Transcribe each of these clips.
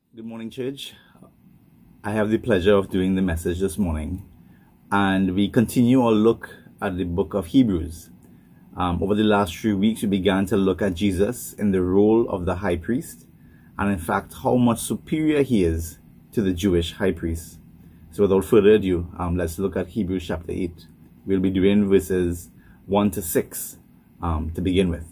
Good morning, church. I have the pleasure of doing the message this morning, and we continue our look at the book of Hebrews. Over the last 3 weeks, we began to look at Jesus in the role of the high priest, and in fact, how much superior he is to the Jewish high priest. So without further ado, let's look at Hebrews chapter 8. We'll be doing verses 1 to 6 to begin with.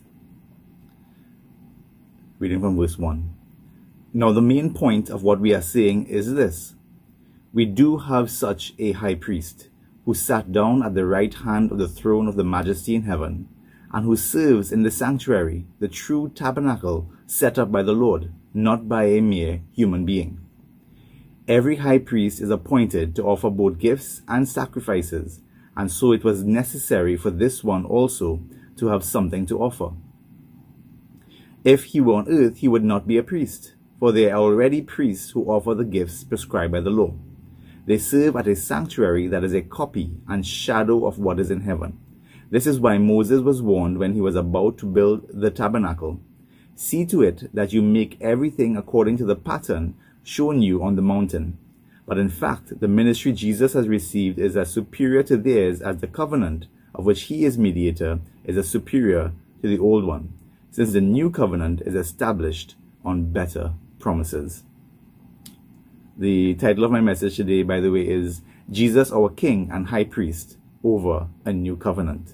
Reading from verse 1. Now, the main point of what we are saying is this. We do have such a high priest who sat down at the right hand of the throne of the majesty in heaven, and who serves in the sanctuary, the true tabernacle set up by the Lord, not by a mere human being. Every high priest is appointed to offer both gifts and sacrifices, and so it was necessary for this one also to have something to offer. If he were on earth, he would not be a priest, for they are already priests who offer the gifts prescribed by the law. They serve at a sanctuary that is a copy and shadow of what is in heaven. This is why Moses was warned when he was about to build the tabernacle. See to it that you make everything according to the pattern shown you on the mountain. But in fact, the ministry Jesus has received is as superior to theirs as the covenant of which he is mediator is as superior to the old one, since the new covenant is established on better promises. The title of my message today, by the way, is Jesus, our King and High Priest over a New Covenant.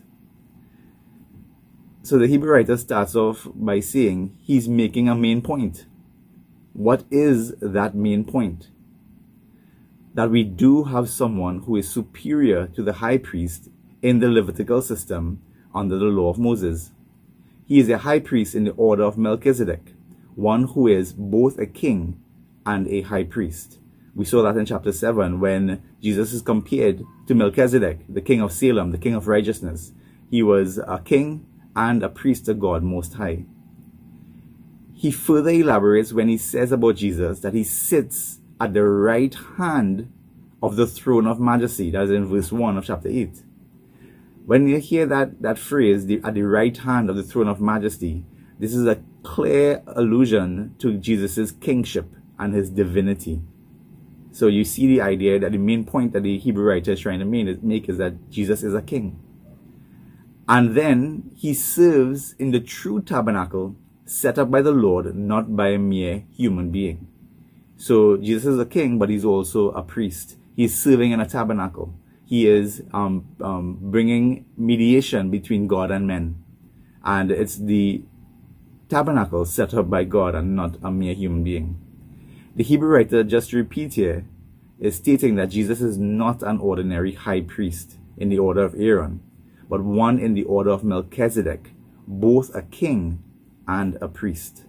So the Hebrew writer starts off by saying he's making a main point. What is that main point? That we do have someone who is superior to the high priest in the Levitical system under the law of Moses. He is a high priest in the order of Melchizedek, one who is both a king and a high priest. We saw that in chapter 7 when Jesus is compared to Melchizedek, the king of Salem, the king of righteousness. He was a king and a priest to God Most High. He further elaborates when he says about Jesus that he sits at the right hand of the throne of majesty. That is in verse 1 of chapter 8. When you hear that phrase, at the right hand of the throne of majesty, this is a clear allusion to Jesus' kingship and his divinity. So you see the idea that the main point that the Hebrew writer is trying to make is that Jesus is a king. And then he serves in the true tabernacle set up by the Lord, not by a mere human being. So Jesus is a king, but he's also a priest. He's serving in a tabernacle. He is bringing mediation between God and men. And it's the tabernacle set up by God and not a mere human being. The Hebrew writer, just to repeat here, is stating that Jesus is not an ordinary high priest in the order of Aaron, but one in the order of Melchizedek, both a king and a priest.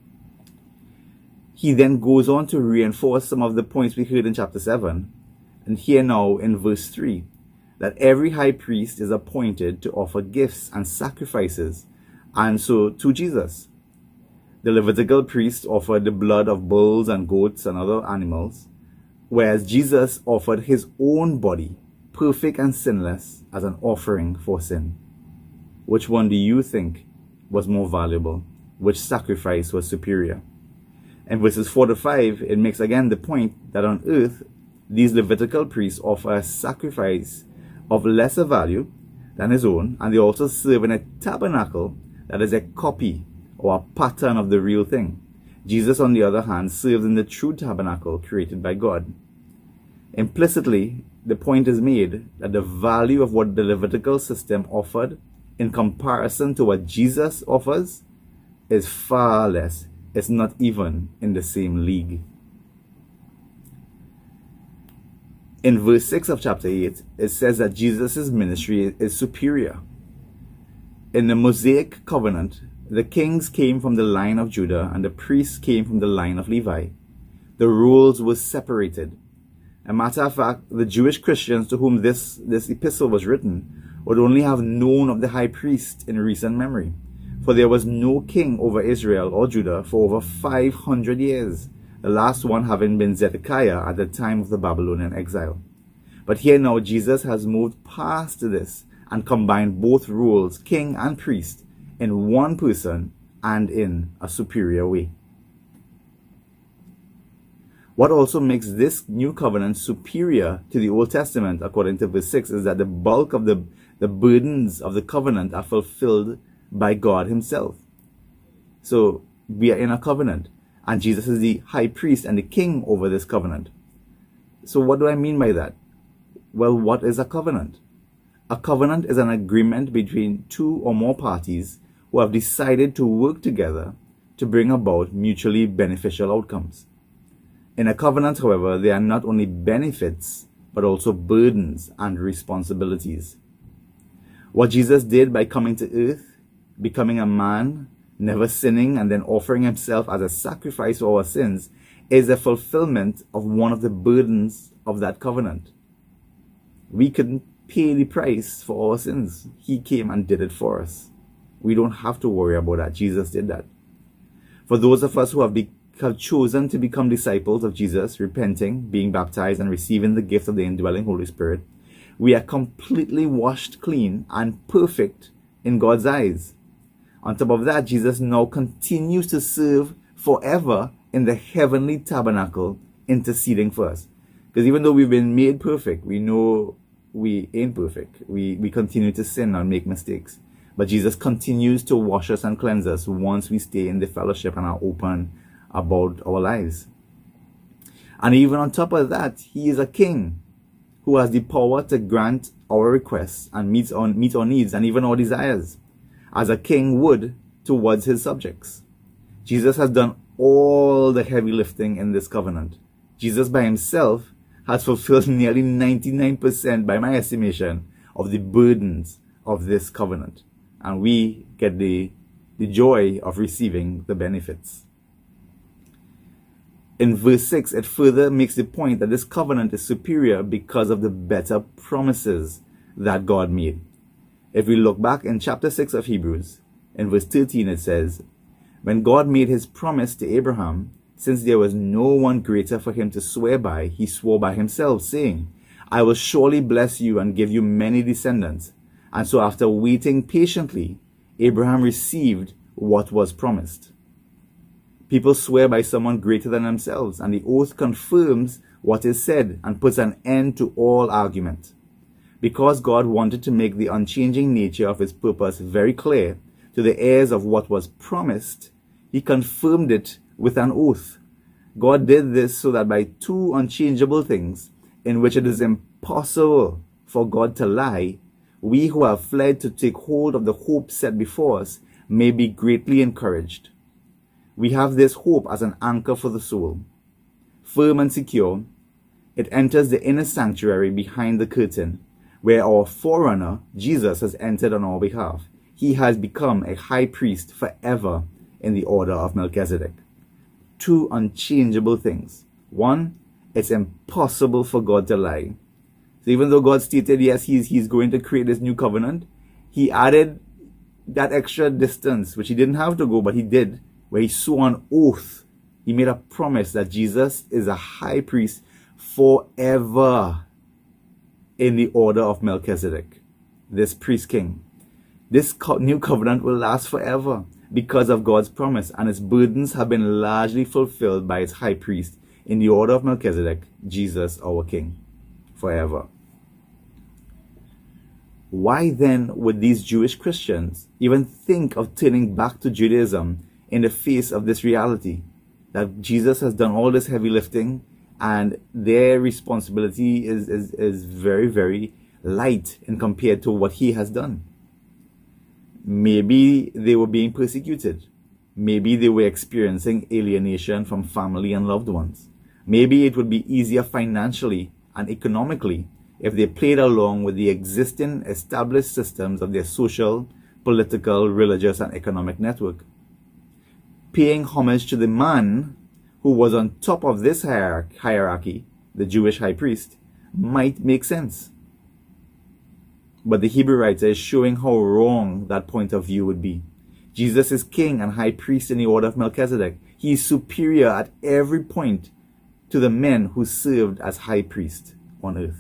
He then goes on to reinforce some of the points we heard in chapter 7, and here now in verse 3, that every high priest is appointed to offer gifts and sacrifices, and so to Jesus. The Levitical priests offered the blood of bulls and goats and other animals, whereas Jesus offered his own body, perfect and sinless, as an offering for sin. Which one do you think was more valuable? Which sacrifice was superior? In verses 4 to 5, it makes again the point that on earth, these Levitical priests offer a sacrifice of lesser value than his own, and they also serve in a tabernacle that is a copy or a pattern of the real thing. Jesus, on the other hand, serves in the true tabernacle created by God. Implicitly, the point is made that the value of what the Levitical system offered in comparison to what Jesus offers is far less. It's not even in the same league. In verse 6 of chapter 8, it says that Jesus' ministry is superior. In the Mosaic covenant, the kings came from the line of Judah and the priests came from the line of Levi. The roles were separated. As a matter of fact, the Jewish Christians to whom this epistle was written would only have known of the high priest in recent memory, for there was no king over Israel or Judah for over 500 years, the last one having been Zedekiah at the time of the Babylonian exile. But here now Jesus has moved past this and combined both roles, king and priest, in one person and in a superior way. What also makes this new covenant superior to the Old Testament, according to verse 6, is that the bulk of the burdens of the covenant are fulfilled by God himself. So we are in a covenant, and Jesus is the high priest and the king over this covenant. So what do I mean by that? Well, what is a covenant? A covenant is an agreement between two or more parties who have decided to work together to bring about mutually beneficial outcomes. In a covenant, however, there are not only benefits, but also burdens and responsibilities. What Jesus did by coming to earth, becoming a man, never sinning, and then offering himself as a sacrifice for our sins, is a fulfillment of one of the burdens of that covenant. We couldn't pay the price for our sins. He came and did it for us. We don't have to worry about that. Jesus did that. For those of us who have chosen to become disciples of Jesus, repenting, being baptized, and receiving the gift of the indwelling Holy Spirit, we are completely washed clean and perfect in God's eyes. On top of that, Jesus now continues to serve forever in the heavenly tabernacle, interceding for us. Because even though we've been made perfect, we know we ain't perfect. We continue to sin and make mistakes. But Jesus continues to wash us and cleanse us once we stay in the fellowship and are open about our lives. And even on top of that, he is a king who has the power to grant our requests and meet our needs and even our desires, as a king would towards his subjects. Jesus has done all the heavy lifting in this covenant. Jesus by himself has fulfilled nearly 99%, by my estimation, of the burdens of this covenant. And we get the joy of receiving the benefits. In verse 6, it further makes the point that this covenant is superior because of the better promises that God made. If we look back in chapter 6 of Hebrews, in verse 13 it says, "When God made his promise to Abraham, since there was no one greater for him to swear by, he swore by himself, saying, 'I will surely bless you and give you many descendants.' And so after waiting patiently, Abraham received what was promised." People swear by someone greater than themselves, and the oath confirms what is said and puts an end to all argument. Because God wanted to make the unchanging nature of his purpose very clear to the heirs of what was promised, he confirmed it with an oath. God did this so that by two unchangeable things, in which it is impossible for God to lie, we who have fled to take hold of the hope set before us may be greatly encouraged. We have this hope as an anchor for the soul. Firm and secure, it enters the inner sanctuary behind the curtain, where our forerunner, Jesus, has entered on our behalf. He has become a high priest forever in the order of Melchizedek. Two unchangeable things. One, it's impossible for God to lie. So even though God stated, yes, he's going to create this new covenant, he added that extra distance, which he didn't have to go, but he did, where he swore an oath. He made a promise that Jesus is a high priest forever in the order of Melchizedek, this priest king. This new covenant will last forever because of God's promise, and its burdens have been largely fulfilled by its high priest in the order of Melchizedek, Jesus our King, forever. Why then would these Jewish Christians even think of turning back to Judaism in the face of this reality that Jesus has done all this heavy lifting and their responsibility is very, very light in compared to what he has done? Maybe they were being persecuted. Maybe they were experiencing alienation from family and loved ones. Maybe it would be easier financially and economically if they played along with the existing established systems of their social, political, religious, and economic network. Paying homage to the man who was on top of this hierarchy, the Jewish high priest, might make sense. But the Hebrew writer is showing how wrong that point of view would be. Jesus is king and high priest in the order of Melchizedek. He is superior at every point to the men who served as high priest on earth.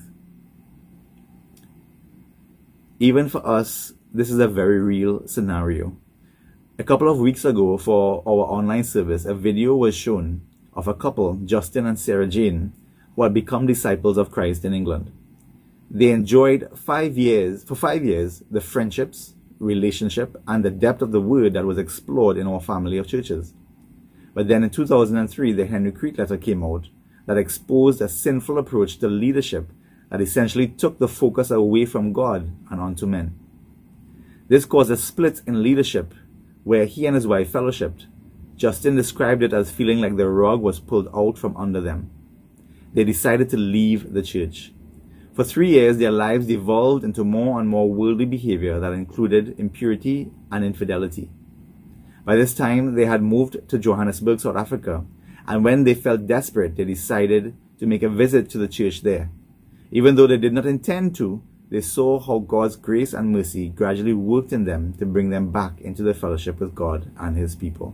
Even for us, this is a very real scenario. A couple of weeks ago for our online service, a video was shown of a couple, Justin and Sarah Jane, who had become disciples of Christ in England. They enjoyed for 5 years, the friendships, relationship, and the depth of the word that was explored in our family of churches. But then in 2003, the Henry Crete letter came out that exposed a sinful approach to leadership that essentially took the focus away from God and onto men. This caused a split in leadership where he and his wife fellowshipped. Justin described it as feeling like the rug was pulled out from under them. They decided to leave the church. For 3 years, their lives devolved into more and more worldly behavior that included impurity and infidelity. By this time, they had moved to Johannesburg, South Africa, and when they felt desperate, they decided to make a visit to the church there. Even though they did not intend to, they saw how God's grace and mercy gradually worked in them to bring them back into the fellowship with God and His people.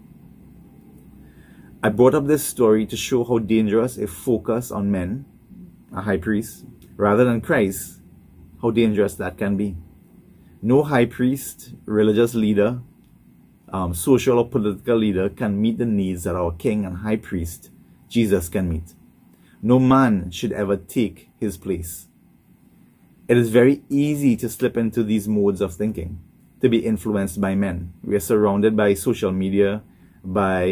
I brought up this story to show how dangerous a focus on men, a high priest, rather than Christ, how dangerous that can be. No high priest, religious leader, social or political leader can meet the needs that our King and High Priest, Jesus, can meet. No man should ever take his place. It is very easy to slip into these modes of thinking, to be influenced by men. We are surrounded by social media, by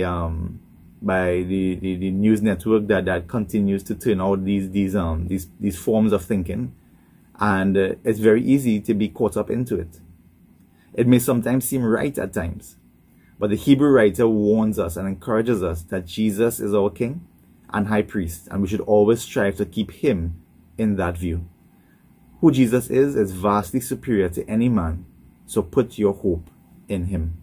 the news network that continues to turn out these forms of thinking, and it's very easy to be caught up into it. It may sometimes seem right at times, but the Hebrew writer warns us and encourages us that Jesus is our King and High Priest, and we should always strive to keep Him in that view. Who Jesus is vastly superior to any man, so put your hope in Him.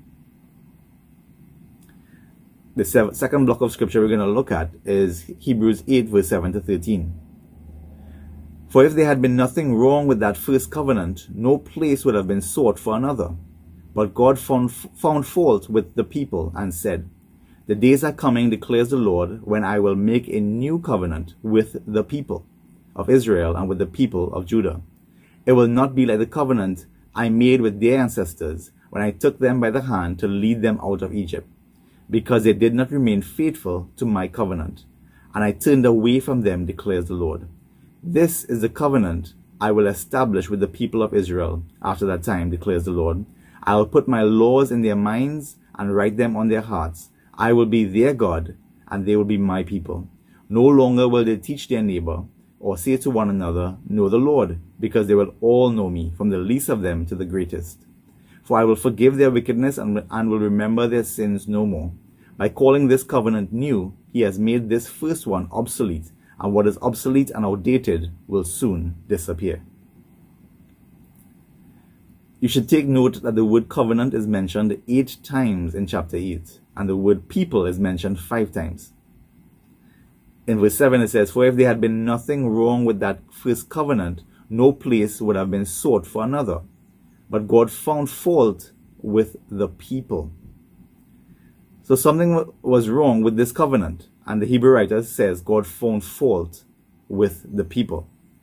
The second block of scripture we're going to look at is Hebrews 8, verse 7 to 13. For if there had been nothing wrong with that first covenant, no place would have been sought for another. But God found fault with the people and said, the days are coming, declares the Lord, when I will make a new covenant with the people of Israel and with the people of Judah. It will not be like the covenant I made with their ancestors when I took them by the hand to lead them out of Egypt, because they did not remain faithful to my covenant, and I turned away from them, declares the Lord. This is the covenant I will establish with the people of Israel after that time, declares the Lord. I will put my laws in their minds and write them on their hearts. I will be their God, and they will be my people. No longer will they teach their neighbor or say to one another, know the Lord, because they will all know me, from the least of them to the greatest. For I will forgive their wickedness and will remember their sins no more. By calling this covenant new, He has made this first one obsolete, and what is obsolete and outdated will soon disappear. You should take note that the word covenant is mentioned 8 times in chapter 8, and the word people is mentioned 5 times. In verse 7 it says, for if there had been nothing wrong with that first covenant, no place would have been sought for another. But God found fault with the people. So something was wrong with this covenant, and the Hebrew writer says God found fault with the people.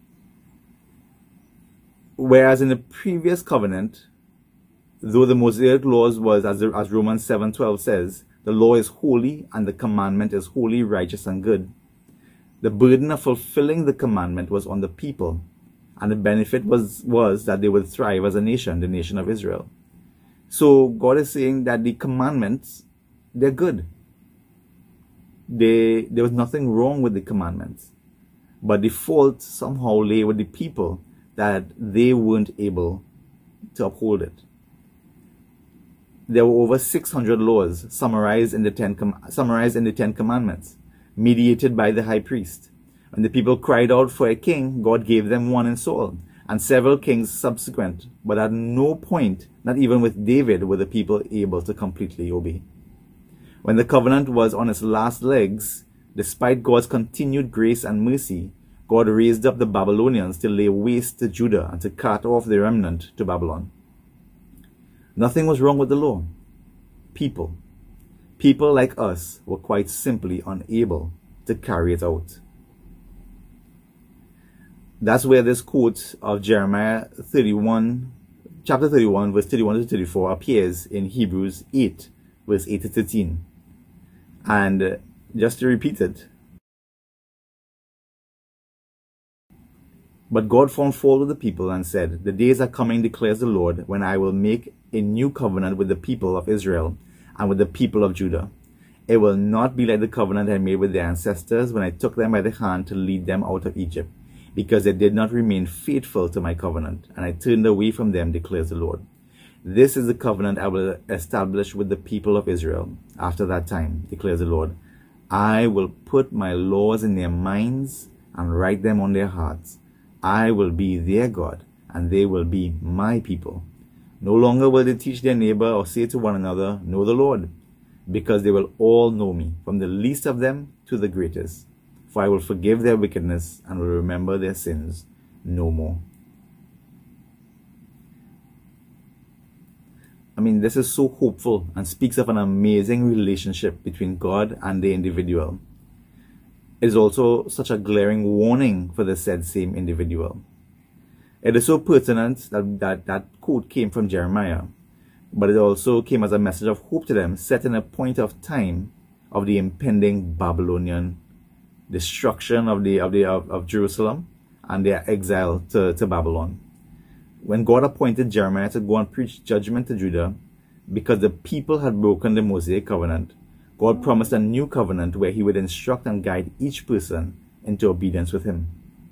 Whereas in the previous covenant, though the Mosaic laws was, as Romans 7:12 says, the law is holy and the commandment is holy, righteous, and good, the burden of fulfilling the commandment was on the people, and the benefit was that they would thrive as a nation, the nation of Israel. So God is saying that the commandments, they're good. There was nothing wrong with the commandments, but the fault somehow lay with the people, that they weren't able to uphold it. There were over 600 laws summarized in the Ten Commandments, mediated by the high priest. When the people cried out for a king, God gave them one in Saul, and several kings subsequent, but at no point, not even with David, were the people able to completely obey. When the covenant was on its last legs, despite God's continued grace and mercy, God raised up the Babylonians to lay waste to Judah and to cut off the remnant to Babylon. Nothing was wrong with the law. People like us were quite simply unable to carry it out. That's where this quote of Jeremiah 31, chapter 31, verse 31 to 34 appears in Hebrews 8, verse 8 to 13. And Just to repeat it. But God found fault with the people and said, "The days are coming, declares the Lord, when I will make a new covenant with the people of Israel and with the people of Judah. It will not be like the covenant I made with their ancestors when I took them by the hand to lead them out of Egypt, because they did not remain faithful to my covenant, and I turned away from them, declares the Lord. This is the covenant I will establish with the people of Israel after that time, declares the Lord. I will put my laws in their minds and write them on their hearts. I will be their God, and they will be my people. No longer will they teach their neighbor or say to one another, 'Know the Lord,' because they will all know me, from the least of them to the greatest. For I will forgive their wickedness and will remember their sins no more." I mean, this is so hopeful and speaks of an amazing relationship between God and the individual. It is also such a glaring warning for the said same individual. It is so pertinent that quote came from Jeremiah, but it also came as a message of hope to them, set in a point of time of the impending Babylonian destruction of Jerusalem and their exile to Babylon. When God appointed Jeremiah to go and preach judgment to Judah because the people had broken the Mosaic covenant, God promised a new covenant where he would instruct and guide each person into obedience with him.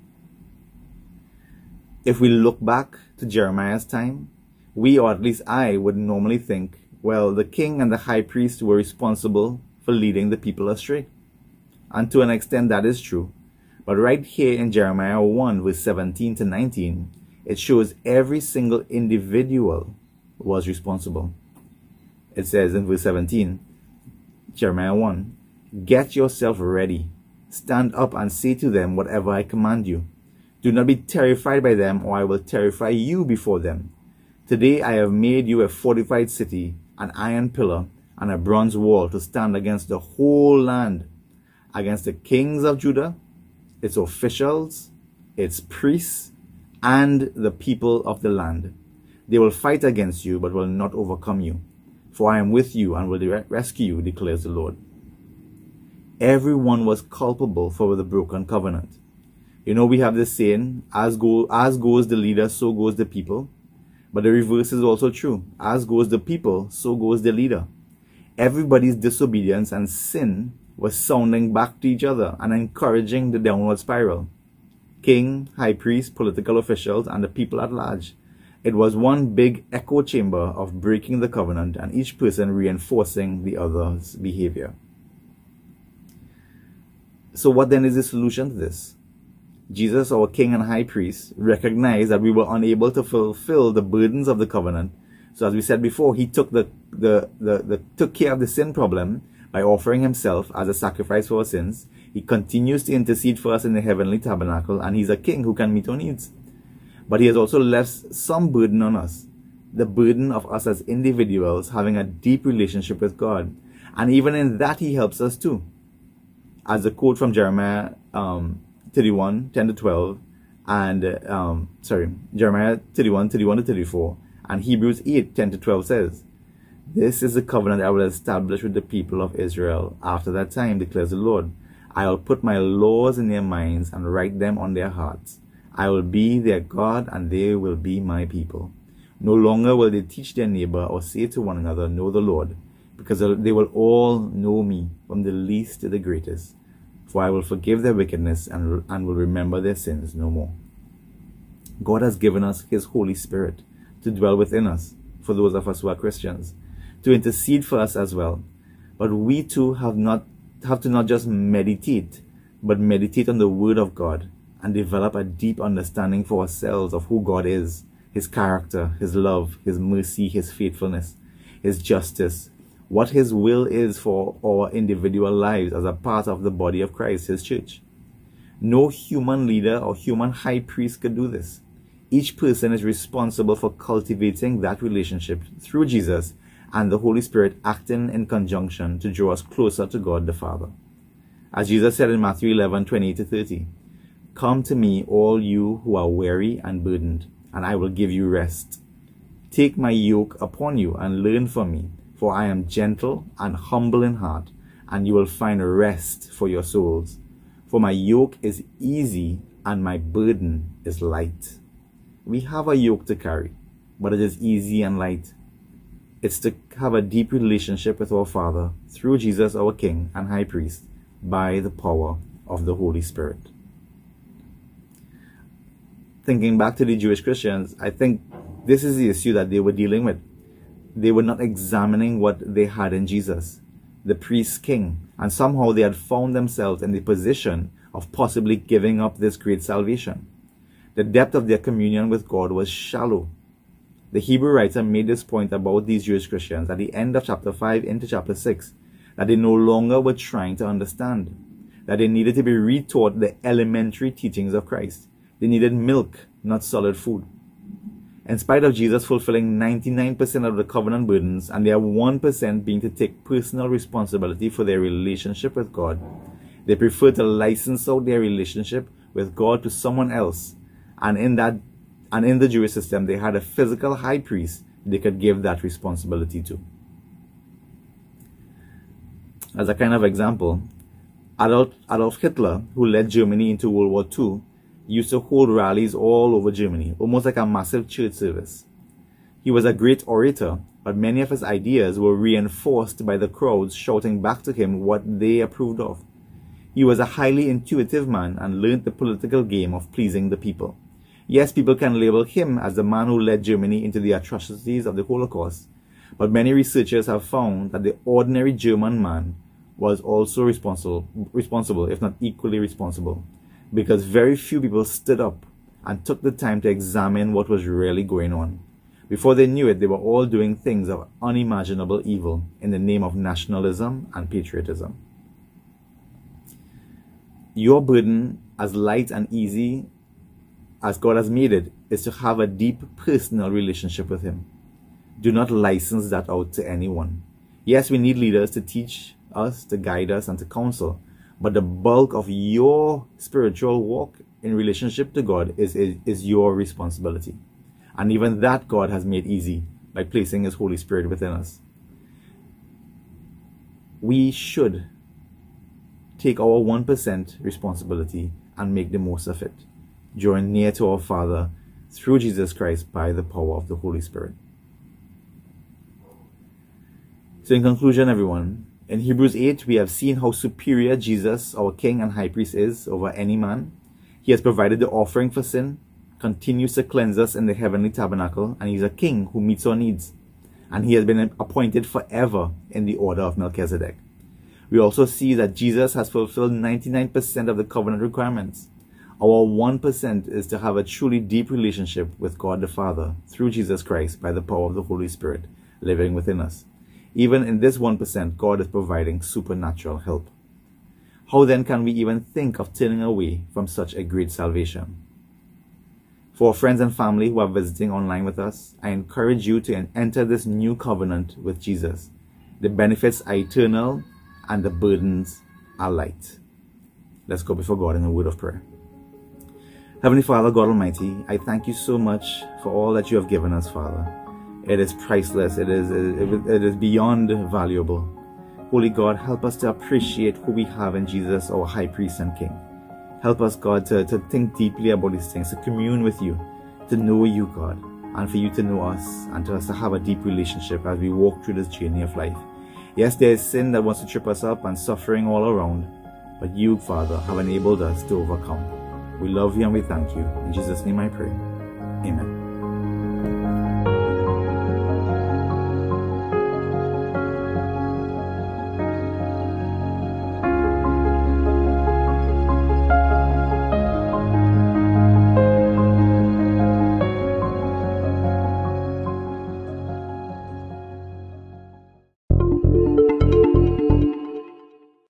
If we look back to Jeremiah's time, we, or at least I, would normally think, well, the king and the high priest were responsible for leading the people astray. And to an extent that is true. But right here in Jeremiah 1 verse 17 to 19, it shows every single individual was responsible. It says in verse 17, Jeremiah 1, "Get yourself ready. Stand up and say to them whatever I command you. Do not be terrified by them, or I will terrify you before them. Today I have made you a fortified city, an iron pillar, and a bronze wall to stand against the whole land, against the kings of Judah, its officials, its priests, and the people of the land. They will fight against you, but will not overcome you. For I am with you and will rescue you, declares the Lord." Everyone was culpable for the broken covenant. You know, we have this saying, as goes the leader, so goes the people. But the reverse is also true. As goes the people, so goes the leader. Everybody's disobedience and sin was sounding back to each other and encouraging the downward spiral. King, high priest, political officials, and the people at large. It was one big echo chamber of breaking the covenant and each person reinforcing the other's behavior. So what then is the solution to this? Jesus, our king and high priest, recognized that we were unable to fulfill the burdens of the covenant. So as we said before, he took took care of the sin problem by offering himself as a sacrifice for our sins. He continues to intercede for us in the heavenly tabernacle, and he's a king who can meet our needs. But he has also left some burden on us. The burden of us as individuals having a deep relationship with God. And even in that, he helps us too. As the quote from Jeremiah 31, 10 to 12, and Jeremiah 31, 31 to 34, and Hebrews 8, 10 to 12 says, "This is the covenant I will establish with the people of Israel after that time, declares the Lord. I will put my laws in their minds and write them on their hearts. I will be their God, and they will be my people. No longer will they teach their neighbor or say to one another, 'Know the Lord,' because they will all know me, from the least to the greatest. For I will forgive their wickedness and will remember their sins no more." God has given us his Holy Spirit to dwell within us, for those of us who are Christians, to intercede for us as well. But we too have to not just meditate, but meditate on the Word of God and develop a deep understanding for ourselves of who God is, his character, his love, his mercy, his faithfulness, his justice, what his will is for our individual lives as a part of the body of Christ, his church. No human leader or human high priest could do this. Each person is responsible for cultivating that relationship through Jesus and the Holy Spirit acting in conjunction to draw us closer to God the Father. As Jesus said in Matthew 11, 28 to 30, "Come to me, all you who are weary and burdened, and I will give you rest. Take my yoke upon you and learn from me, for I am gentle and humble in heart, and you will find rest for your souls. For my yoke is easy and my burden is light. We have a yoke to carry, but it is easy and light. It's to have a deep relationship with our Father through Jesus, our King and High Priest, by the power of the Holy Spirit. Thinking back to the Jewish Christians, I think this is the issue that they were dealing with. They were not examining what they had in Jesus, the priest king, and somehow they had found themselves in the position of possibly giving up this great salvation. The depth of their communion with God was shallow. The Hebrew writer made this point about these Jewish Christians at the end of chapter 5 into chapter 6, that they no longer were trying to understand, that they needed to be retaught the elementary teachings of Christ. They needed milk, not solid food. In spite of Jesus fulfilling 99% of the covenant burdens and their 1% being to take personal responsibility for their relationship with God, they preferred to license out their relationship with God to someone else. And in the Jewish system, they had a physical high priest they could give that responsibility to. As a kind of example, Adolf Hitler, who led Germany into World War II, used to hold rallies all over Germany, almost like a massive church service. He was a great orator, but many of his ideas were reinforced by the crowds shouting back to him what they approved of. He was a highly intuitive man and learned the political game of pleasing the people. Yes, people can label him as the man who led Germany into the atrocities of the Holocaust, but many researchers have found that the ordinary German man was also responsible, if not equally responsible, because very few people stood up and took the time to examine what was really going on. Before they knew it, they were all doing things of unimaginable evil in the name of nationalism and patriotism. Your burden, as light and easy as God has made it, is to have a deep personal relationship with Him. Do not license that out to anyone. Yes, we need leaders to teach us, to guide us, and to counsel, but the bulk of your spiritual walk in relationship to God is your responsibility. And even that God has made easy by placing His Holy Spirit within us. We should take our 1% responsibility and make the most of it, drawing near to our Father through Jesus Christ by the power of the Holy Spirit. So in conclusion, everyone, in Hebrews 8, we have seen how superior Jesus, our King and High Priest, is over any man. He has provided the offering for sin, continues to cleanse us in the heavenly tabernacle, and He's a King who meets our needs. And He has been appointed forever in the order of Melchizedek. We also see that Jesus has fulfilled 99% of the covenant requirements. Our 1% is to have a truly deep relationship with God the Father through Jesus Christ by the power of the Holy Spirit living within us. Even in this 1%, God is providing supernatural help. How then can we even think of turning away from such a great salvation? For our friends and family who are visiting online with us, I encourage you to enter this new covenant with Jesus. The benefits are eternal and the burdens are light. Let's go before God in a word of prayer. Heavenly Father, God Almighty, I thank you so much for all that you have given us, Father. It is priceless. It is beyond valuable. Holy God, help us to appreciate who we have in Jesus, our High Priest and King. Help us, God, to think deeply about these things, to commune with you, to know you, God, and for you to know us, and to us to have a deep relationship as we walk through this journey of life. Yes, there is sin that wants to trip us up and suffering all around, but you, Father, have enabled us to overcome. We love you and we thank you. In Jesus' name I pray. Amen.